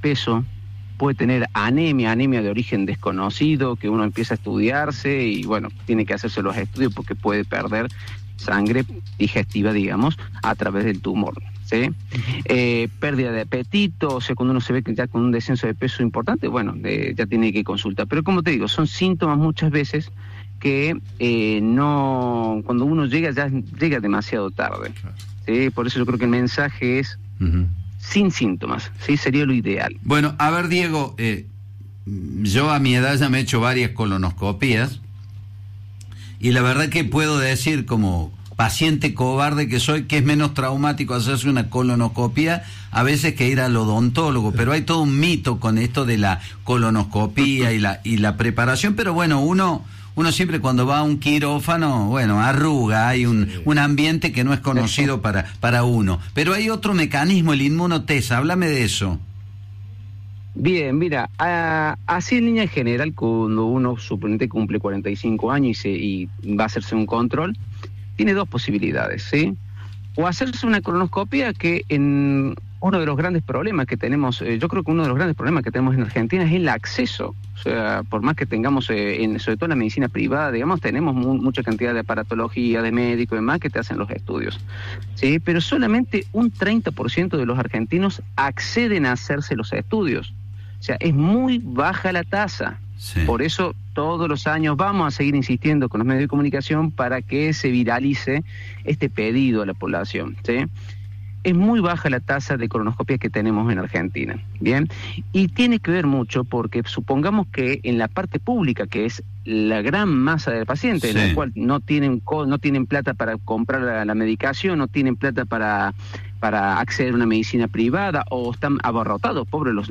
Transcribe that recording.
peso, puede tener anemia de origen desconocido, que uno empieza a estudiarse y bueno, tiene que hacerse los estudios porque puede perder sangre digestiva, digamos, a través del tumor, ¿sí? Pérdida de apetito, o sea, cuando uno se ve que ya con un descenso de peso importante, bueno, ya tiene que consultar. Pero como te digo, son síntomas muchas veces que no, cuando uno llega, ya llega demasiado tarde, ¿sí? Por eso yo creo que el mensaje es sin síntomas, ¿sí? Sería lo ideal. Bueno, a ver, Diego, yo a mi edad ya me he hecho varias colonoscopías y la verdad que puedo decir como paciente cobarde que soy, que es menos traumático hacerse una colonoscopía a veces que ir al odontólogo, pero hay todo un mito con esto de la colonoscopía y la preparación, pero bueno, uno siempre cuando va a un quirófano, bueno, arruga, hay un ambiente que no es conocido para uno, pero hay otro mecanismo, el inmunotest, háblame de eso. Bien, mira, así en línea general, cuando uno suponete cumple 45 años y va a hacerse un control, tiene dos posibilidades, ¿sí? O hacerse una colonoscopia, que en uno de los grandes problemas que tenemos, yo creo que uno de los grandes problemas que tenemos en Argentina es el acceso. O sea, por más que tengamos, sobre todo en la medicina privada, digamos, tenemos mucha cantidad de aparatología, de médicos y demás que te hacen los estudios, ¿sí? Pero solamente un 30% de los argentinos acceden a hacerse los estudios. O sea, es muy baja la tasa. Sí. Por eso todos los años vamos a seguir insistiendo con los medios de comunicación para que se viralice este pedido a la población, ¿sí? Es muy baja la tasa de colonoscopias que tenemos en Argentina, ¿bien? Y tiene que ver mucho porque supongamos que en la parte pública, que es la gran masa de pacientes, sí, en la cual no tienen plata para comprar la medicación, no tienen plata para acceder a una medicina privada, o están abarrotados, pobres